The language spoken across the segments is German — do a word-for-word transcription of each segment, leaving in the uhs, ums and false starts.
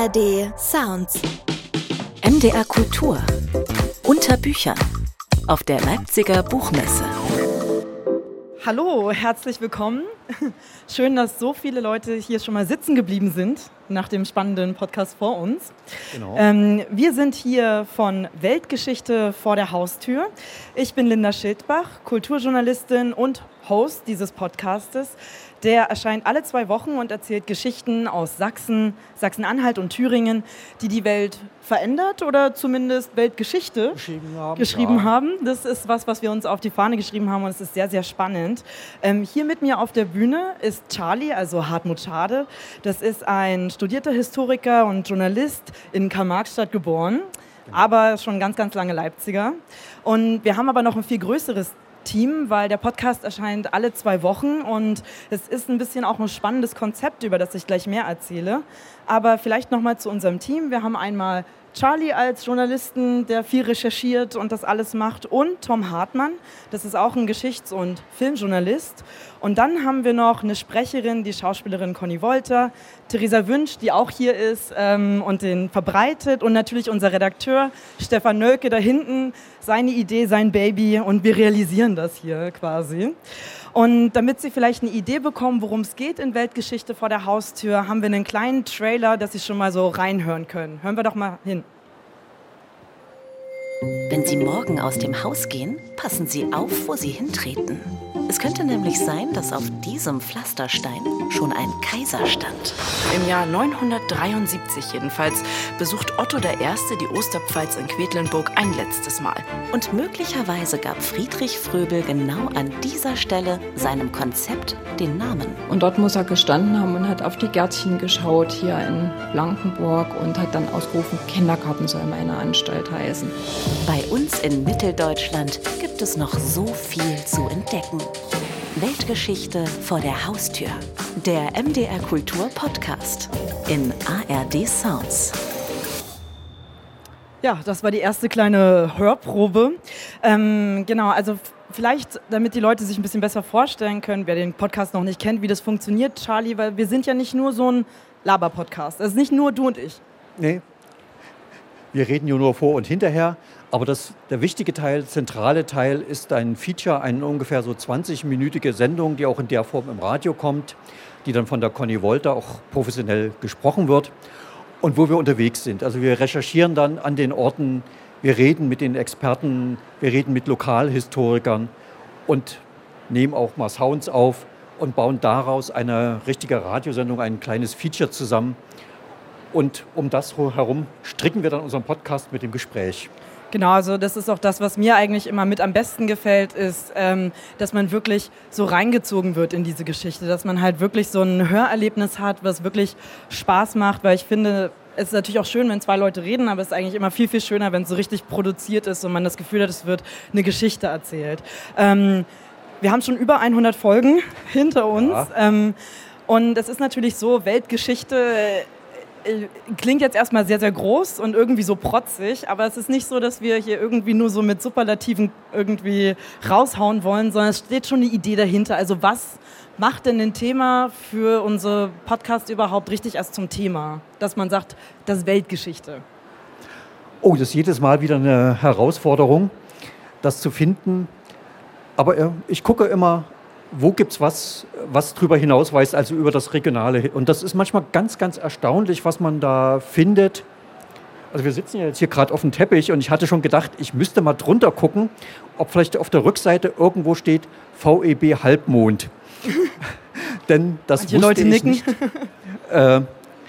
R D Sounds. M D R Kultur. Unter Büchern. Auf der Leipziger Buchmesse. Hallo, herzlich willkommen. Schön, dass so viele Leute hier schon mal sitzen geblieben sind nach dem spannenden Podcast vor uns. Genau. Ähm, wir sind hier von Weltgeschichte vor der Haustür. Ich bin Linda Schildbach, Kulturjournalistin und Host dieses Podcastes. Der erscheint alle zwei Wochen und erzählt Geschichten aus Sachsen, Sachsen-Anhalt und Thüringen, die die Welt verändert oder zumindest Weltgeschichte geschrieben haben. Geschrieben ja. haben. Das ist was, was wir uns auf die Fahne geschrieben haben und es ist sehr, sehr spannend. Ähm, hier mit mir auf der Bühne ist Charlie, also Hartmut Schade. Das ist ein studierter Historiker und Journalist in Karl-Marx-Stadt geboren, aber schon ganz, ganz lange Leipziger. Und wir haben aber noch ein viel größeres Team, weil der Podcast erscheint alle zwei Wochen und es ist ein bisschen auch ein spannendes Konzept, über das ich gleich mehr erzähle. Aber vielleicht nochmal zu unserem Team. Wir haben einmal Charlie als Journalisten, der viel recherchiert und das alles macht, und Tom Hartmann, das ist auch ein Geschichts- und Filmjournalist. Und dann haben wir noch eine Sprecherin, die Schauspielerin Conny Wolter, Theresa Wünsch, die auch hier ist ähm, und den verbreitet, und natürlich unser Redakteur Stefan Nölke da hinten, seine Idee, sein Baby, und wir realisieren das hier quasi. Und damit Sie vielleicht eine Idee bekommen, worum es geht in Weltgeschichte vor der Haustür, haben wir einen kleinen Trailer, dass Sie schon mal so reinhören können. Hören wir doch mal hin. Wenn Sie morgen aus dem Haus gehen, passen Sie auf, wo Sie hintreten. Es könnte nämlich sein, dass auf diesem Pflasterstein schon ein Kaiser stand. Im Jahr neunhundertdreiundsiebzig jedenfalls besucht Otto der Erste die Osterpfalz in Quedlinburg ein letztes Mal. Und möglicherweise gab Friedrich Fröbel genau an dieser Stelle seinem Konzept den Namen. Und dort muss er gestanden haben und hat auf die Gärtchen geschaut hier in Blankenburg und hat dann ausgerufen, Kindergarten soll meine Anstalt heißen. Bei uns in Mitteldeutschland gibt es noch so viel zu entdecken. Weltgeschichte vor der Haustür. Der M D R Kultur Podcast in A R D Sounds. Ja, das war die erste kleine Hörprobe. Ähm, genau, also vielleicht, damit die Leute sich ein bisschen besser vorstellen können, wer den Podcast noch nicht kennt, wie das funktioniert, Charlie, weil wir sind ja nicht nur so ein Laber-Podcast. Das ist nicht nur du und ich. Nee, wir reden ja nur vor und hinterher. Aber das, der wichtige Teil, zentrale Teil ist ein Feature, eine ungefähr so zwanzig-minütige Sendung, die auch in der Form im Radio kommt, die dann von der Conny Wolter auch professionell gesprochen wird und wo wir unterwegs sind. Also wir recherchieren dann an den Orten, wir reden mit den Experten, wir reden mit Lokalhistorikern und nehmen auch mal Sounds auf und bauen daraus eine richtige Radiosendung, ein kleines Feature zusammen. Und um das herum stricken wir dann unseren Podcast mit dem Gespräch. Genau, also das ist auch das, was mir eigentlich immer mit am besten gefällt, ist, ähm, dass man wirklich so reingezogen wird in diese Geschichte, dass man halt wirklich so ein Hörerlebnis hat, was wirklich Spaß macht, weil ich finde, es ist natürlich auch schön, wenn zwei Leute reden, aber es ist eigentlich immer viel, viel schöner, wenn es so richtig produziert ist und man das Gefühl hat, es wird eine Geschichte erzählt. Ähm, wir haben schon über hundert Folgen hinter uns, ja. ähm, und es ist natürlich so, Weltgeschichte klingt jetzt erstmal sehr, sehr groß und irgendwie so protzig, aber es ist nicht so, dass wir hier irgendwie nur so mit Superlativen irgendwie raushauen wollen, sondern es steht schon eine Idee dahinter. Also was macht denn ein Thema für unsere Podcast überhaupt richtig erst zum Thema? Dass man sagt, das ist Weltgeschichte. Oh, das ist jedes Mal wieder eine Herausforderung, das zu finden. Aber ich gucke immer, wo gibt es was, was drüber hinausweist, also über das Regionale. Und das ist manchmal ganz, ganz erstaunlich, was man da findet. Also wir sitzen ja jetzt hier gerade auf dem Teppich und ich hatte schon gedacht, ich müsste mal drunter gucken, ob vielleicht auf der Rückseite irgendwo steht V E B Halbmond. Denn das Manche wusste Leute ich nicken. nicht. Äh,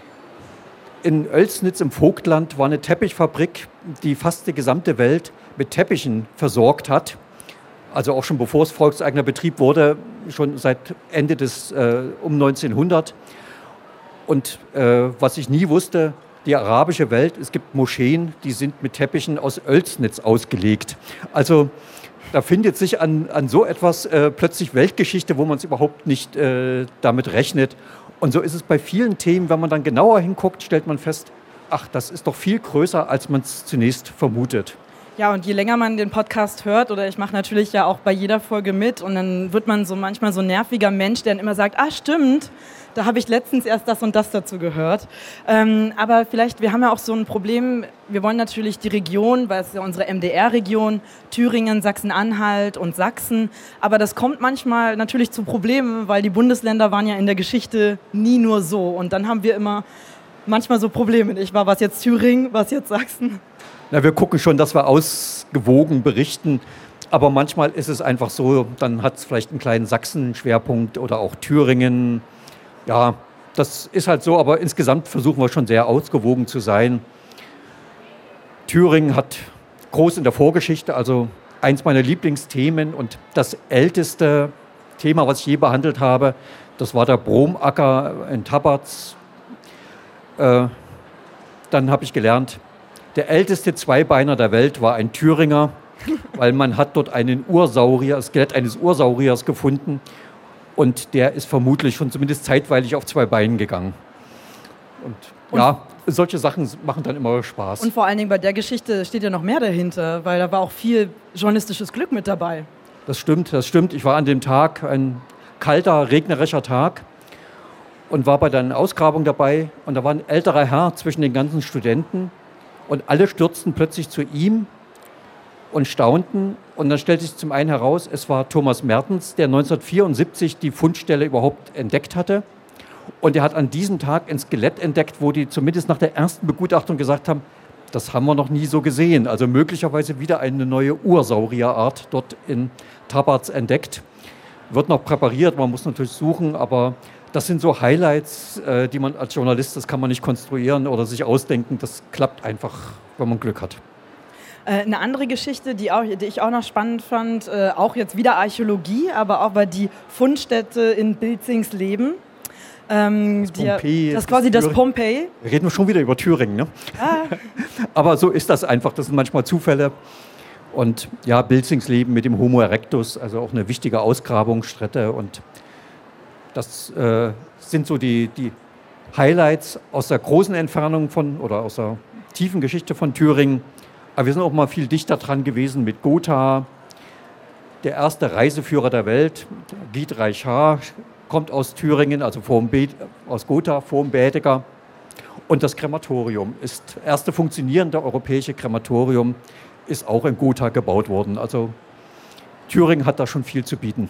in Oelsnitz im Vogtland war eine Teppichfabrik, die fast die gesamte Welt mit Teppichen versorgt hat. Also auch schon bevor es volkseigener Betrieb wurde, schon seit Ende des äh, um neunzehnhundert. Und äh, was ich nie wusste, die arabische Welt, es gibt Moscheen, die sind mit Teppichen aus Oelsnitz ausgelegt. Also da findet sich an, an so etwas äh, plötzlich Weltgeschichte, wo man es überhaupt nicht äh, damit rechnet. Und so ist es bei vielen Themen, wenn man dann genauer hinguckt, stellt man fest, ach, das ist doch viel größer, als man es zunächst vermutet. Ja, und je länger man den Podcast hört, oder ich mache natürlich ja auch bei jeder Folge mit, und dann wird man so manchmal so ein nerviger Mensch, der dann immer sagt, ah stimmt, da habe ich letztens erst das und das dazu gehört. Ähm, aber vielleicht, wir haben ja auch so ein Problem, wir wollen natürlich die Region, weil es ja unsere M D R-Region, Thüringen, Sachsen-Anhalt und Sachsen, aber das kommt manchmal natürlich zu Problemen, weil die Bundesländer waren ja in der Geschichte nie nur so, und dann haben wir immer manchmal so Probleme. Ich war, was jetzt Thüringen, was jetzt Sachsen? Na, wir gucken schon, dass wir ausgewogen berichten, aber manchmal ist es einfach so, dann hat es vielleicht einen kleinen Sachsen-Schwerpunkt oder auch Thüringen. Ja, das ist halt so, aber insgesamt versuchen wir schon sehr ausgewogen zu sein. Thüringen hat groß in der Vorgeschichte, also eins meiner Lieblingsthemen und das älteste Thema, was ich je behandelt habe, das war der Bromacker in Tabarz. Äh, dann habe ich gelernt, der älteste Zweibeiner der Welt war ein Thüringer, weil man hat dort einen Ursaurier, das Skelett eines Ursauriers gefunden und der ist vermutlich schon zumindest zeitweilig auf zwei Beinen gegangen. Und, und ja, solche Sachen machen dann immer Spaß. Und vor allen Dingen bei der Geschichte steht ja noch mehr dahinter, weil da war auch viel journalistisches Glück mit dabei. Das stimmt, das stimmt. Ich war an dem Tag, ein kalter, regnerischer Tag, und war bei der Ausgrabung dabei, und da war ein älterer Herr zwischen den ganzen Studenten. Und alle stürzten plötzlich zu ihm und staunten. Und dann stellte sich zum einen heraus, es war Thomas Mertens, der neunzehnhundertvierundsiebzig die Fundstelle überhaupt entdeckt hatte. Und er hat an diesem Tag ein Skelett entdeckt, wo die zumindest nach der ersten Begutachtung gesagt haben, das haben wir noch nie so gesehen. Also möglicherweise wieder eine neue Ursaurierart dort in Tabarz entdeckt. Wird noch präpariert, man muss natürlich suchen, aber das sind so Highlights, äh, die man als Journalist, das kann man nicht konstruieren oder sich ausdenken. Das klappt einfach, wenn man Glück hat. Äh, eine andere Geschichte, die, auch, die ich auch noch spannend fand, äh, auch jetzt wieder Archäologie, aber auch war die Fundstätte in Bilzingsleben. Ähm, das, die, Pompeii, das ist quasi das Pompeii. Wir reden schon wieder über Thüringen, ne? Ah. Aber so ist das einfach, das sind manchmal Zufälle. Und ja, Bilzingsleben mit dem Homo erectus, also auch eine wichtige Ausgrabungsstätte, und das äh, sind so die, die Highlights aus der großen Entfernung von oder aus der tiefen Geschichte von Thüringen. Aber wir sind auch mal viel dichter dran gewesen mit Gotha, der erste Reiseführer der Welt. Guy Reichard kommt aus Thüringen, also vorm Be- aus Gotha, vorm Bädeker. Und das Krematorium ist das erste funktionierende europäische Krematorium, ist auch in Gotha gebaut worden. Also Thüringen hat da schon viel zu bieten.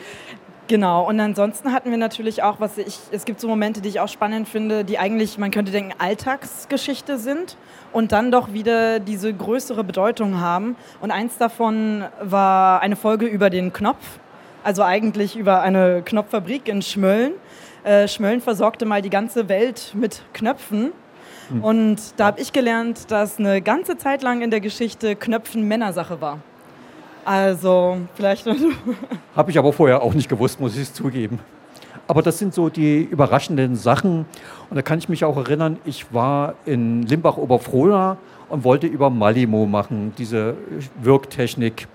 Genau, und ansonsten hatten wir natürlich auch, was ich, es gibt so Momente, die ich auch spannend finde, die eigentlich, man könnte denken, Alltagsgeschichte sind und dann doch wieder diese größere Bedeutung haben. Und eins davon war eine Folge über den Knopf, also eigentlich über eine Knopffabrik in Schmölln. Äh, Schmölln versorgte mal die ganze Welt mit Knöpfen. Hm. Und da habe ich gelernt, dass eine ganze Zeit lang in der Geschichte Knöpfen Männersache war. Also, vielleicht. Habe ich aber vorher auch nicht gewusst, muss ich es zugeben. Aber das sind so die überraschenden Sachen. Und da kann ich mich auch erinnern, ich war in Limbach-Oberfrohna und wollte über Malimo machen, diese Wirktechnik.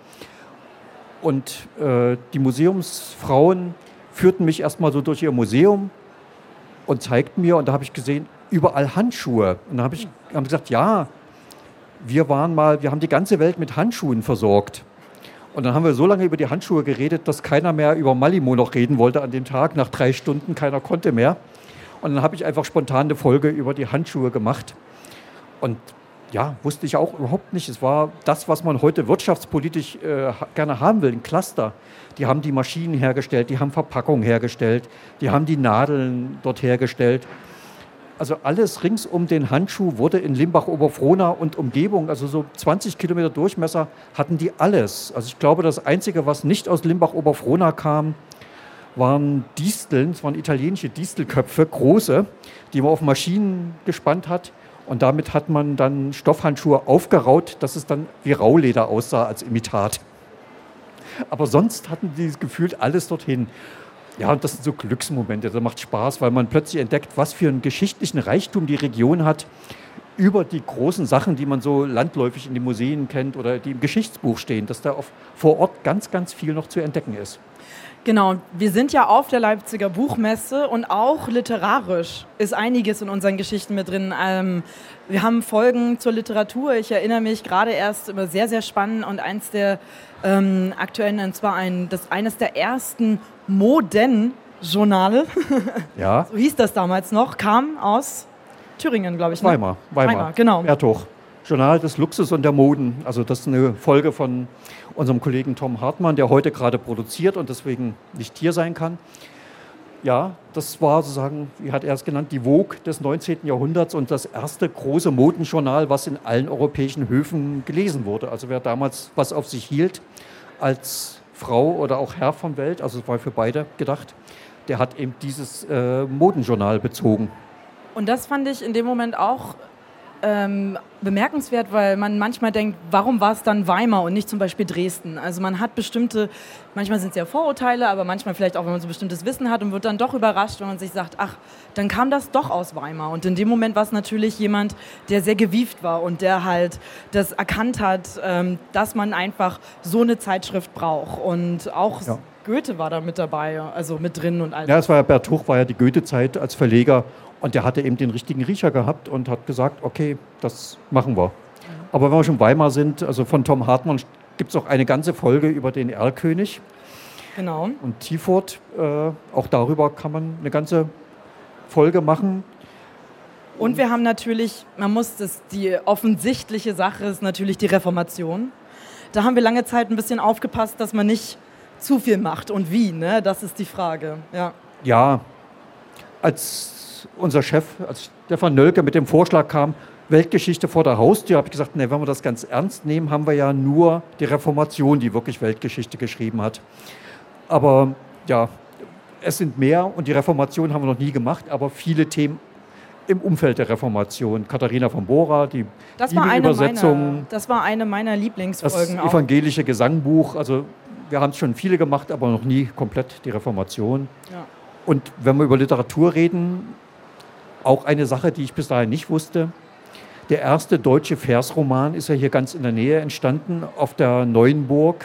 Und äh, die Museumsfrauen führten mich erstmal so durch ihr Museum und zeigten mir, und da habe ich gesehen, überall Handschuhe. Und da habe ich hab gesagt, ja, wir waren mal, wir haben die ganze Welt mit Handschuhen versorgt. Und dann haben wir so lange über die Handschuhe geredet, dass keiner mehr über Malimo noch reden wollte an dem Tag. Nach drei Stunden, keiner konnte mehr. Und dann habe ich einfach spontan eine Folge über die Handschuhe gemacht. Und ja, wusste ich auch überhaupt nicht. Es war das, was man heute wirtschaftspolitisch äh, gerne haben will, ein Cluster. Die haben die Maschinen hergestellt, die haben Verpackungen hergestellt, die haben die Nadeln dort hergestellt. Also alles rings um den Handschuh wurde in Limbach-Oberfrohna und Umgebung, also so zwanzig Kilometer Durchmesser, hatten die alles. Also ich glaube, das Einzige, was nicht aus Limbach-Oberfrohna kam, waren Disteln, es waren italienische Distelköpfe, große, die man auf Maschinen gespannt hat. Und damit hat man dann Stoffhandschuhe aufgeraut, dass es dann wie Rauleder aussah als Imitat. Aber sonst hatten die gefühlt alles dorthin. Ja, und das sind so Glücksmomente, das macht Spaß, weil man plötzlich entdeckt, was für einen geschichtlichen Reichtum die Region hat. über die großen Sachen, die man so landläufig in den Museen kennt oder die im Geschichtsbuch stehen, dass da auf, vor Ort ganz, ganz viel noch zu entdecken ist. Genau, wir sind ja auf der Leipziger Buchmesse und auch literarisch ist einiges in unseren Geschichten mit drin. Ähm, wir haben Folgen zur Literatur, ich erinnere mich gerade erst immer sehr, sehr spannend und eins der ähm, aktuellen, und zwar ein, das, eines der ersten Moden-Journale, ja. so hieß das damals noch, kam aus Thüringen, glaube ich. Ne? Weimar, Weimar, Weimar, genau. Bertuch. Journal des Luxus und der Moden. Also das ist eine Folge von unserem Kollegen Tom Hartmann, der heute gerade produziert und deswegen nicht hier sein kann. Ja, das war sozusagen, wie hat er es genannt, die Vogue des neunzehnten Jahrhunderts und das erste große Modenjournal, was in allen europäischen Höfen gelesen wurde. Also wer damals was auf sich hielt, als Frau oder auch Herr von Welt, also es war für beide gedacht, der hat eben dieses äh, Modenjournal bezogen. Und das fand ich in dem Moment auch ähm, bemerkenswert, weil man manchmal denkt, warum war es dann Weimar und nicht zum Beispiel Dresden? Also man hat bestimmte, manchmal sind es ja Vorurteile, aber manchmal vielleicht auch, wenn man so bestimmtes Wissen hat und wird dann doch überrascht, wenn man sich sagt, ach, dann kam das doch aus Weimar. Und in dem Moment war es natürlich jemand, der sehr gewieft war und der halt das erkannt hat, ähm, dass man einfach so eine Zeitschrift braucht. Und auch ja. Goethe war da mit dabei, also mit drin und all das. Ja, es war ja Bertuch, war ja die Goethe-Zeit als Verleger. Und der hatte eben den richtigen Riecher gehabt und hat gesagt, okay, das machen wir. Aber wenn wir schon Weimar sind, also von Tom Hartmann gibt es auch eine ganze Folge über den Erlkönig. Genau. Und Tiefort, äh, auch darüber kann man eine ganze Folge machen. Und wir haben natürlich, man muss das, die offensichtliche Sache ist natürlich die Reformation. Da haben wir lange Zeit ein bisschen aufgepasst, dass man nicht zu viel macht. Und wie, ne? Das ist die Frage. Ja, ja, als unser Chef, als Stefan Nölke mit dem Vorschlag kam, Weltgeschichte vor der Haustür, habe ich gesagt, ne, wenn wir das ganz ernst nehmen, haben wir ja nur die Reformation, die wirklich Weltgeschichte geschrieben hat. Aber ja, es sind mehr und die Reformation haben wir noch nie gemacht, aber viele Themen im Umfeld der Reformation. Katharina von Bora, die das war eine Bibelübersetzung. Meiner, das war eine meiner Lieblingsfolgen. Das evangelische Gesangbuch, also wir haben es schon viele gemacht, aber noch nie komplett die Reformation. Ja. Und wenn wir über Literatur reden, auch eine Sache, die ich bis dahin nicht wusste. Der erste deutsche Versroman ist ja hier ganz in der Nähe entstanden, auf der Neuenburg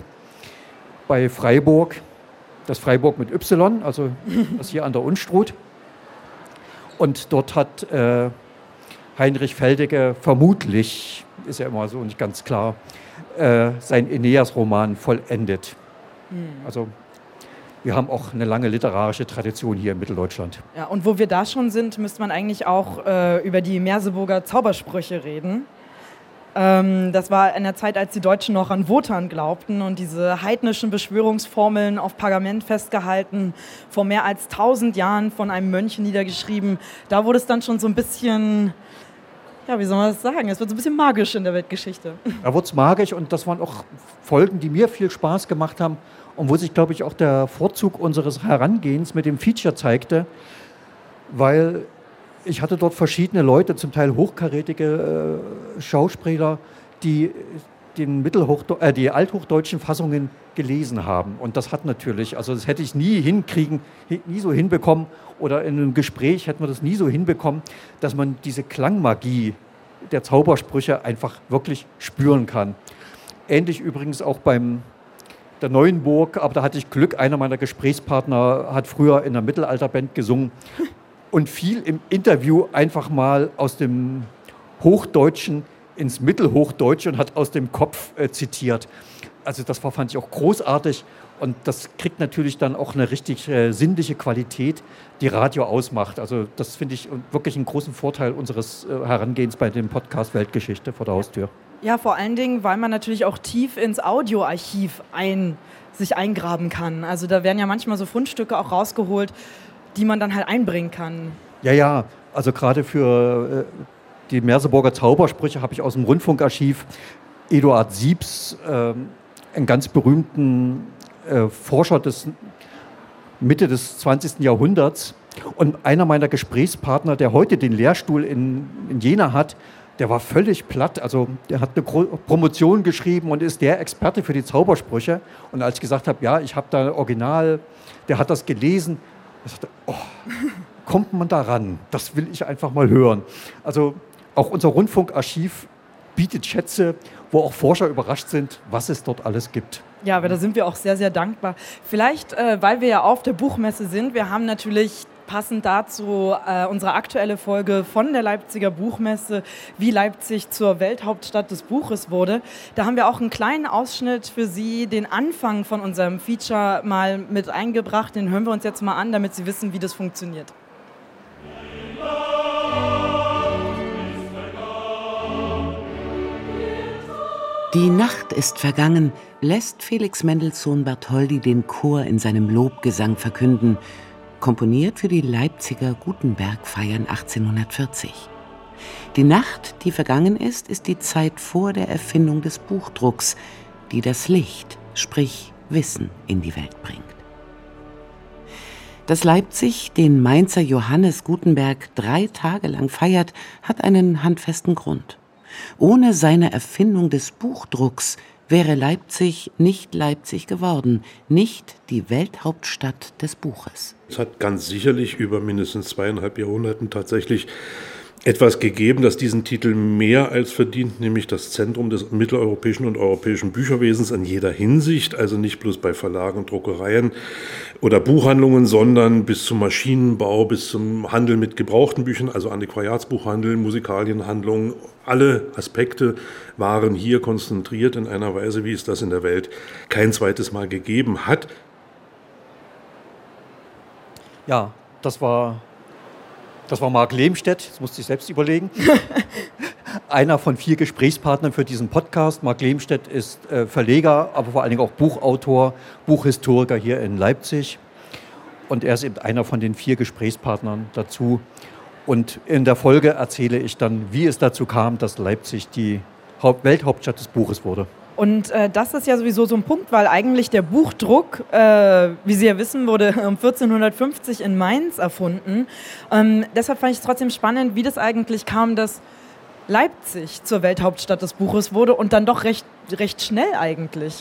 bei Freiburg. Das Freiburg mit Y, also das hier an der Unstrut. Und dort hat äh, Heinrich Feldegger vermutlich, ist ja immer so nicht ganz klar, äh, sein Aeneas-Roman vollendet. Mhm. Also wir haben auch eine lange literarische Tradition hier in Mitteldeutschland. Ja, und wo wir da schon sind, müsste man eigentlich auch äh, über die Merseburger Zaubersprüche reden. Ähm, das war in der Zeit, als die Deutschen noch an Wotan glaubten und diese heidnischen Beschwörungsformeln auf Pergament festgehalten, vor mehr als tausend Jahren von einem Mönch niedergeschrieben. Da wurde es dann schon so ein bisschen, ja, wie soll man das sagen? Es wird so ein bisschen magisch in der Weltgeschichte. Da wurde es magisch und das waren auch Folgen, die mir viel Spaß gemacht haben. Und wo sich, glaube ich, auch der Vorzug unseres Herangehens mit dem Feature zeigte, weil ich hatte dort verschiedene Leute, zum Teil hochkarätige äh, Schauspieler, die den Mittelhochdeu- äh, die althochdeutschen Fassungen gelesen haben. Und das hat natürlich, also das hätte ich nie hinkriegen, nie so hinbekommen, oder in einem Gespräch hätten wir das nie so hinbekommen, dass man diese Klangmagie der Zaubersprüche einfach wirklich spüren kann. Ähnlich übrigens auch beim der Neuenburg, aber da hatte ich Glück, einer meiner Gesprächspartner hat früher in einer Mittelalterband gesungen und fiel im Interview einfach mal aus dem Hochdeutschen ins Mittelhochdeutsche und hat aus dem Kopf äh, zitiert. Also das war, fand ich auch großartig und das kriegt natürlich dann auch eine richtig äh, sinnliche Qualität, die Radio ausmacht. Also das finde ich wirklich einen großen Vorteil unseres äh, Herangehens bei dem Podcast Weltgeschichte vor der Haustür. Ja, vor allen Dingen, weil man natürlich auch tief ins Audioarchiv ein, sich eingraben kann. Also da werden ja manchmal so Fundstücke auch rausgeholt, die man dann halt einbringen kann. Ja, ja, also gerade für äh, die Merseburger Zaubersprüche habe ich aus dem Rundfunkarchiv Eduard Siebs, äh, einen ganz berühmten äh, Forscher des Mitte des zwanzigsten Jahrhunderts. Und einer meiner Gesprächspartner, der heute den Lehrstuhl in, in Jena hat, der war völlig platt. Also der hat eine Promotion geschrieben und ist der Experte für die Zaubersprüche. Und als ich gesagt habe, ja, ich habe da Original, der hat das gelesen, ich sagte, oh, kommt man da ran? Das will ich einfach mal hören. Also auch unser Rundfunkarchiv bietet Schätze, wo auch Forscher überrascht sind, was es dort alles gibt. Ja, aber da sind wir auch sehr, sehr dankbar. Vielleicht, äh, weil wir ja auf der Buchmesse sind, wir haben natürlich passend dazu äh, unsere aktuelle Folge von der Leipziger Buchmesse, wie Leipzig zur Welthauptstadt des Buches wurde. Da haben wir auch einen kleinen Ausschnitt für Sie, den Anfang von unserem Feature mal mit eingebracht. Den hören wir uns jetzt mal an, damit Sie wissen, wie das funktioniert. Die Nacht ist vergangen, lässt Felix Mendelssohn Bartholdy den Chor in seinem Lobgesang verkünden, komponiert für die Leipziger Gutenberg-Feiern achtzehnhundertvierzig. Die Nacht, die vergangen ist, ist die Zeit vor der Erfindung des Buchdrucks, die das Licht, sprich Wissen, in die Welt bringt. Dass Leipzig den Mainzer Johannes Gutenberg drei Tage lang feiert, hat einen handfesten Grund. Ohne seine Erfindung des Buchdrucks wäre Leipzig nicht Leipzig geworden, nicht die Welthauptstadt des Buches. Es hat ganz sicherlich über mindestens zweieinhalb Jahrhunderten tatsächlich etwas gegeben, das diesen Titel mehr als verdient, nämlich das Zentrum des mitteleuropäischen und europäischen Bücherwesens in jeder Hinsicht, also nicht bloß bei Verlagen, Druckereien oder Buchhandlungen, sondern bis zum Maschinenbau, bis zum Handel mit gebrauchten Büchern, also Antiquariatsbuchhandel, Musikalienhandlungen. Alle Aspekte waren hier konzentriert in einer Weise, wie es das in der Welt kein zweites Mal gegeben hat. Ja, das war... Das war Marc Lehmstedt, das musste ich selbst überlegen. Einer von vier Gesprächspartnern für diesen Podcast. Marc Lehmstedt ist äh, Verleger, aber vor allen Dingen auch Buchautor, Buchhistoriker hier in Leipzig. Und er ist eben einer von den vier Gesprächspartnern dazu. Und in der Folge erzähle ich dann, wie es dazu kam, dass Leipzig die Haupt- Welthauptstadt des Buches wurde. Und äh, das ist ja sowieso so ein Punkt, weil eigentlich der Buchdruck, äh, wie Sie ja wissen, wurde um vierzehnhundertfünfzig in Mainz erfunden. Ähm, deshalb fand ich es trotzdem spannend, wie das eigentlich kam, dass Leipzig zur Welthauptstadt des Buches wurde und dann doch recht, recht schnell eigentlich.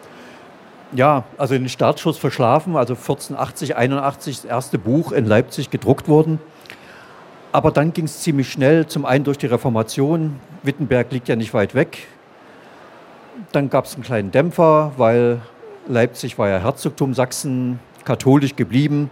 Ja, also den Startschuss verschlafen, also vierzehnhundertachtzig, einundachtzig das erste Buch in Leipzig gedruckt worden. Aber dann ging es ziemlich schnell, zum einen durch die Reformation. Wittenberg liegt ja nicht weit weg. Dann gab es einen kleinen Dämpfer, weil Leipzig war ja Herzogtum Sachsen, katholisch geblieben.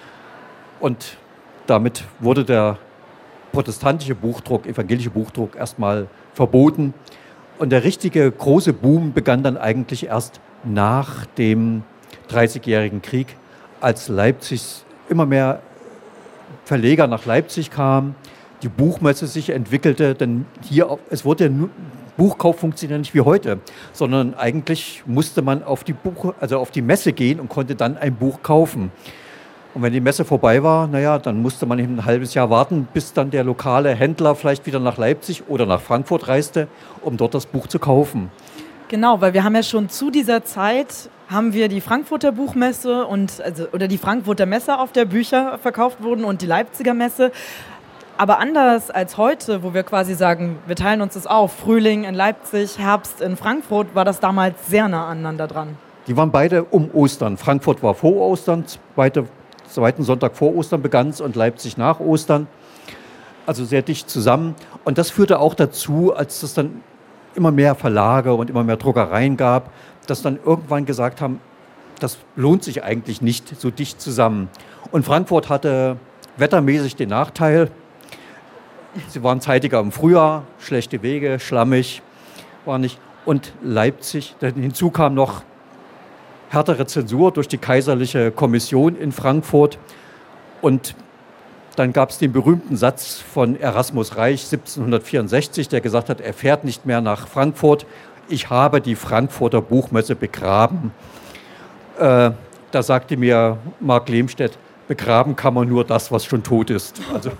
Und damit wurde der protestantische Buchdruck, evangelische Buchdruck erstmal verboten. Und der richtige große Boom begann dann eigentlich erst nach dem Dreißigjährigen Krieg, als Leipzig immer mehr Verleger nach Leipzig kamen, die Buchmesse sich entwickelte, denn hier, es wurde nur, Buchkauf funktioniert nicht wie heute, sondern eigentlich musste man auf die Buch, also auf die Messe gehen und konnte dann ein Buch kaufen. Und wenn die Messe vorbei war, naja, dann musste man eben ein halbes Jahr warten, bis dann der lokale Händler vielleicht wieder nach Leipzig oder nach Frankfurt reiste, um dort das Buch zu kaufen. Genau, weil wir haben ja schon zu dieser Zeit haben wir die Frankfurter Buchmesse und also oder die Frankfurter Messe, auf der Bücher verkauft wurden, und die Leipziger Messe. Aber anders als heute, wo wir quasi sagen, wir teilen uns das auf, Frühling in Leipzig, Herbst in Frankfurt, war das damals sehr nah aneinander dran. Die waren beide um Ostern. Frankfurt war vor Ostern, zweite, zweiten Sonntag vor Ostern begann es und Leipzig nach Ostern. Also sehr dicht zusammen. Und das führte auch dazu, als es dann immer mehr Verlage und immer mehr Druckereien gab, dass dann irgendwann gesagt haben, das lohnt sich eigentlich nicht so dicht zusammen. Und Frankfurt hatte wettermäßig den Nachteil, sie waren zeitiger im Frühjahr, schlechte Wege, schlammig, war nicht. Und Leipzig, hinzu kam noch härtere Zensur durch die kaiserliche Kommission in Frankfurt. Und dann gab es den berühmten Satz von Erasmus Reich siebzehnhundertvierundsechzig, der gesagt hat, er fährt nicht mehr nach Frankfurt. Ich habe die Frankfurter Buchmesse begraben. Äh, da sagte mir Marc Lehmstedt, begraben kann man nur das, was schon tot ist. Also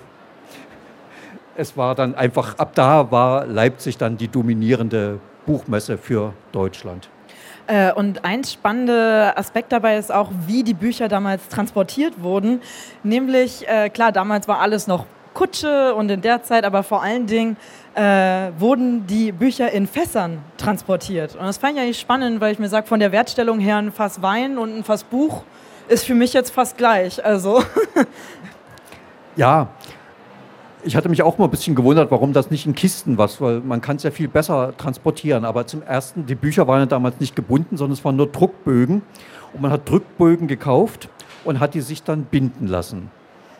es war dann einfach, ab da war Leipzig dann die dominierende Buchmesse für Deutschland. Äh, und ein spannender Aspekt dabei ist auch, wie die Bücher damals transportiert wurden. Nämlich, äh, klar, damals war alles noch Kutsche und in der Zeit, aber vor allen Dingen äh, wurden die Bücher in Fässern transportiert. Und das fand ich eigentlich spannend, weil ich mir sage, von der Wertstellung her ein Fass Wein und ein Fass Buch ist für mich jetzt fast gleich. Also ja, Ich hatte mich auch mal ein bisschen gewundert, warum das nicht in Kisten war, weil man kann es ja viel besser transportieren. Aber zum Ersten, die Bücher waren ja damals nicht gebunden, sondern es waren nur Druckbögen. Und man hat Druckbögen gekauft und hat die sich dann binden lassen.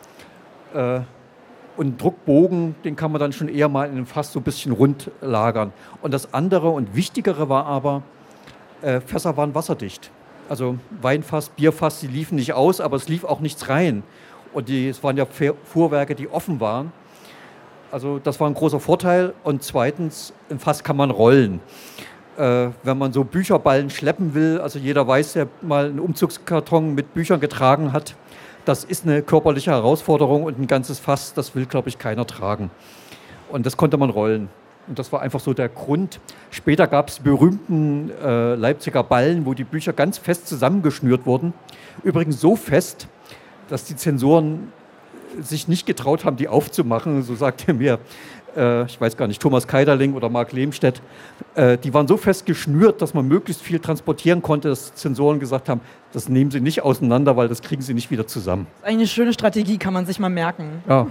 Äh, und Druckbogen, den kann man dann schon eher mal in einem Fass so ein bisschen rund lagern. Und das andere und Wichtigere war aber, äh, Fässer waren wasserdicht. Also Weinfass, Bierfass, die liefen nicht aus, aber es lief auch nichts rein. Und die, es waren ja Fuhrwerke, die offen waren. Also das war ein großer Vorteil. Und zweitens, ein Fass kann man rollen. Äh, wenn man so Bücherballen schleppen will, also jeder weiß, der mal einen Umzugskarton mit Büchern getragen hat, das ist eine körperliche Herausforderung und ein ganzes Fass, das will, glaube ich, keiner tragen. Und das konnte man rollen. Und das war einfach so der Grund. Später gab es die berühmten äh, Leipziger Ballen, wo die Bücher ganz fest zusammengeschnürt wurden. Übrigens so fest, dass die Zensoren sich nicht getraut haben, die aufzumachen. So sagte mir, äh, ich weiß gar nicht, Thomas Keiderling oder Marc Lehmstedt, äh, die waren so fest geschnürt, dass man möglichst viel transportieren konnte, dass Zensoren gesagt haben, das nehmen sie nicht auseinander, weil das kriegen sie nicht wieder zusammen. Eine schöne Strategie, kann man sich mal merken. Ja.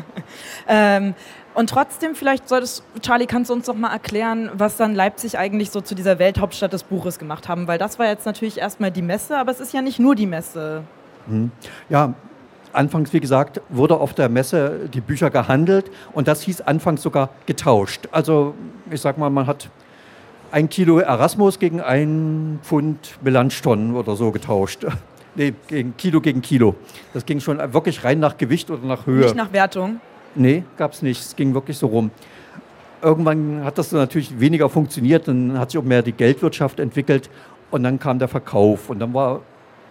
ähm, und trotzdem, vielleicht solltest, Charlie, kannst du uns doch mal erklären, was dann Leipzig eigentlich so zu dieser Welthauptstadt des Buches gemacht haben, weil das war jetzt natürlich erstmal die Messe, aber es ist ja nicht nur die Messe. Hm. Ja, anfangs, wie gesagt, wurde auf der Messe die Bücher gehandelt und das hieß anfangs sogar getauscht. Also ich sag mal, man hat ein Kilo Erasmus gegen ein Pfund Melanchthon oder so getauscht. Nee, gegen Kilo gegen Kilo. Das ging schon wirklich rein nach Gewicht oder nach Höhe. Nicht nach Wertung? Nee, gab es nicht. Es ging wirklich so rum. Irgendwann hat das natürlich weniger funktioniert, dann hat sich auch mehr die Geldwirtschaft entwickelt und dann kam der Verkauf und dann war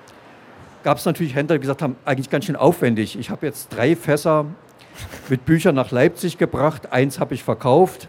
gab es natürlich Händler, die gesagt haben, eigentlich ganz schön aufwendig. Ich habe jetzt drei Fässer mit Büchern nach Leipzig gebracht, eins habe ich verkauft.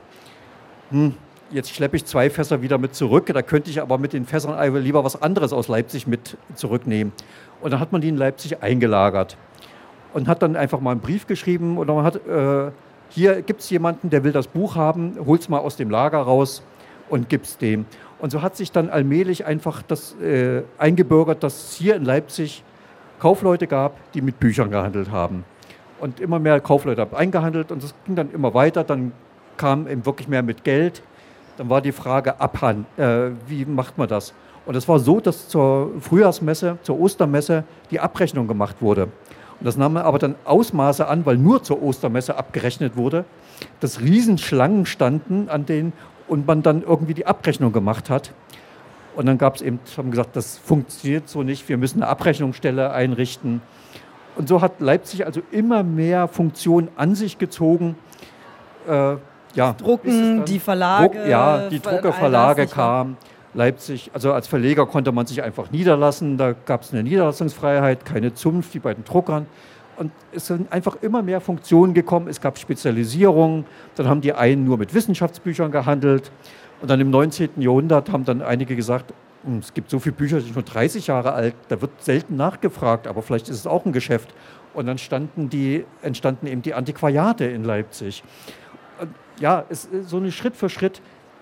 Hm, jetzt schleppe ich zwei Fässer wieder mit zurück, da könnte ich aber mit den Fässern lieber was anderes aus Leipzig mit zurücknehmen. Und dann hat man die in Leipzig eingelagert und hat dann einfach mal einen Brief geschrieben und man hat, äh, hier gibt es jemanden, der will das Buch haben, hol's mal aus dem Lager raus und gib's dem. Und so hat sich dann allmählich einfach das äh, eingebürgert, dass es hier in Leipzig Kaufleute gab, die mit Büchern gehandelt haben. Und immer mehr Kaufleute haben eingehandelt und das ging dann immer weiter. Dann kam eben wirklich mehr mit Geld. Dann war die Frage, Abhand, äh, wie macht man das? Und es war so, dass zur Frühjahrsmesse, zur Ostermesse die Abrechnung gemacht wurde. Und das nahm aber dann Ausmaße an, weil nur zur Ostermesse abgerechnet wurde, dass Riesenschlangen standen, an denen und man dann irgendwie die Abrechnung gemacht hat. Und dann gab es eben, haben gesagt, das funktioniert so nicht, wir müssen eine Abrechnungsstelle einrichten. Und so hat Leipzig also immer mehr Funktionen an sich gezogen. Äh, ja, Drucken, die Verlage. Druck, ja, die Drucker, Verlage kamen. Leipzig, also als Verleger konnte man sich einfach niederlassen, da gab es eine Niederlassungsfreiheit, keine Zunft wie bei den Druckern. Und es sind einfach immer mehr Funktionen gekommen. Es gab Spezialisierungen. Dann haben die einen nur mit Wissenschaftsbüchern gehandelt. Und dann im neunzehnten Jahrhundert haben dann einige gesagt, es gibt so viele Bücher, die sind schon dreißig Jahre alt. Da wird selten nachgefragt, aber vielleicht ist es auch ein Geschäft. Und dann standen die, entstanden eben die Antiquariate in Leipzig. Und ja, es ist so eine Schritt für Schritt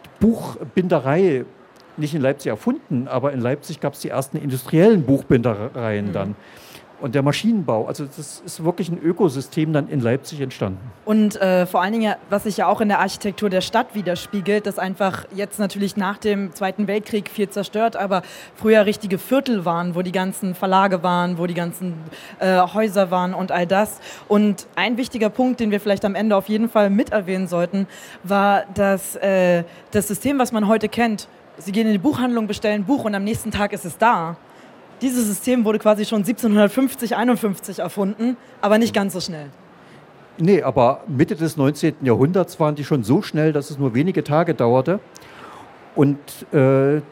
Buchbinderei, nicht in Leipzig erfunden, aber in Leipzig gab es die ersten industriellen Buchbindereien mhm. dann. Und der Maschinenbau, also das ist wirklich ein Ökosystem dann in Leipzig entstanden. Und äh, vor allen Dingen, was sich ja auch in der Architektur der Stadt widerspiegelt, dass einfach jetzt natürlich nach dem Zweiten Weltkrieg viel zerstört, aber früher richtige Viertel waren, wo die ganzen Verlage waren, wo die ganzen äh, Häuser waren und all das. Und ein wichtiger Punkt, den wir vielleicht am Ende auf jeden Fall mit erwähnen sollten, war, dass äh, das System, was man heute kennt, Sie gehen in die Buchhandlung, bestellen ein Buch und am nächsten Tag ist es da. Dieses System wurde quasi schon siebzehnhundertfünfzig, einundfünfzig erfunden, aber nicht ganz so schnell. Nee, aber Mitte des neunzehnten Jahrhunderts waren die schon so schnell, dass es nur wenige Tage dauerte. Und äh,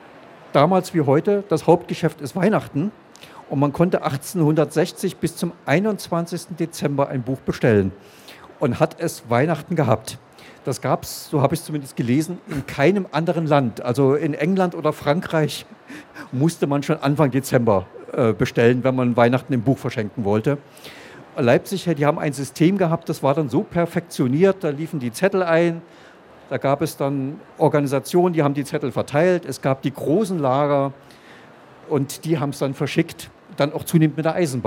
damals wie heute, das Hauptgeschäft ist Weihnachten. Und man konnte achtzehnhundertsechzig bis zum einundzwanzigsten Dezember ein Buch bestellen und hat es Weihnachten gehabt. Das gab es, so habe ich es zumindest gelesen, in keinem anderen Land. Also in England oder Frankreich musste man schon Anfang Dezember äh, bestellen, wenn man Weihnachten im Buch verschenken wollte. Leipzig, die haben ein System gehabt, das war dann so perfektioniert, da liefen die Zettel ein, da gab es dann Organisationen, die haben die Zettel verteilt, es gab die großen Lager und die haben es dann verschickt, dann auch zunehmend mit der Eisenbahn.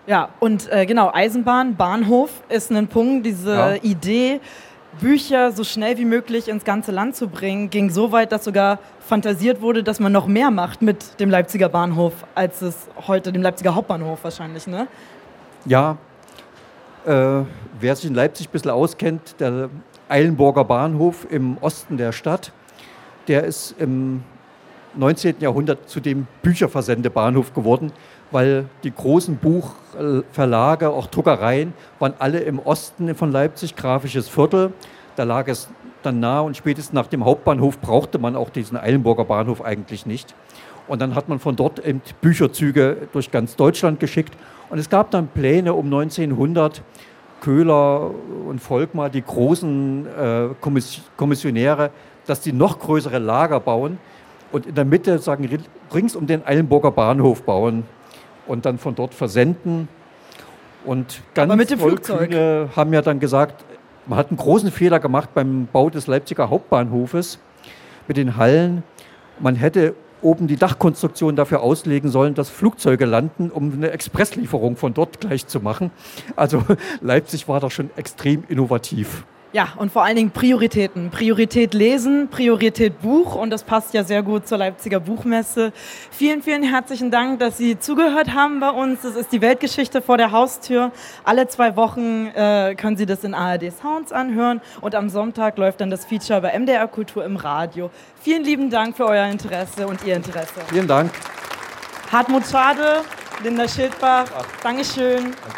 Ja, und äh, genau, Eisenbahn, Bahnhof ist ein Punkt, diese ja. Idee, Bücher so schnell wie möglich ins ganze Land zu bringen, ging so weit, dass sogar fantasiert wurde, dass man noch mehr macht mit dem Leipziger Bahnhof, als es heute dem Leipziger Hauptbahnhof wahrscheinlich, ne? Ja, äh, wer sich in Leipzig ein bisschen auskennt, der Eilenburger Bahnhof im Osten der Stadt, der ist im neunzehnten Jahrhundert zu dem Bücherversendebahnhof geworden, weil die großen Buchverlage, auch Druckereien, waren alle im Osten von Leipzig, Grafisches Viertel. Da lag es dann nahe und spätestens nach dem Hauptbahnhof brauchte man auch diesen Eilenburger Bahnhof eigentlich nicht. Und dann hat man von dort eben Bücherzüge durch ganz Deutschland geschickt. Und es gab dann Pläne um neunzehnhundert, Köhler und Volkmar, die großen äh, Kommiss- Kommissionäre, dass die noch größere Lager bauen und in der Mitte, sagen, rings um den Eilenburger Bahnhof bauen und dann von dort versenden. Und ganz Aber mit dem Flugzeug Kühne haben ja dann gesagt, man hat einen großen Fehler gemacht beim Bau des Leipziger Hauptbahnhofes mit den Hallen. Man hätte oben die Dachkonstruktion dafür auslegen sollen, dass Flugzeuge landen, um eine Expresslieferung von dort gleich zu machen. Also Leipzig war doch schon extrem innovativ. Ja, und vor allen Dingen Prioritäten. Priorität Lesen, Priorität Buch und das passt ja sehr gut zur Leipziger Buchmesse. Vielen, vielen herzlichen Dank, dass Sie zugehört haben bei uns. Das ist die Weltgeschichte vor der Haustür. Alle zwei Wochen äh, können Sie das in A R D Sounds anhören und am Sonntag läuft dann das Feature bei M D R Kultur im Radio. Vielen lieben Dank für euer Interesse und Ihr Interesse. Vielen Dank. Hartmut Schade, Linda Schildbach, Dankeschön. Danke.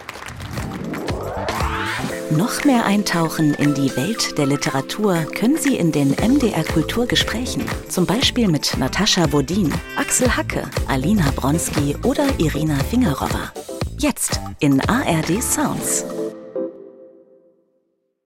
Noch mehr eintauchen in die Welt der Literatur können Sie in den M D R Kulturgesprächen. Zum Beispiel mit Natascha Bodin, Axel Hacke, Alina Bronski oder Irina Fingerowa. Jetzt in A R D Sounds.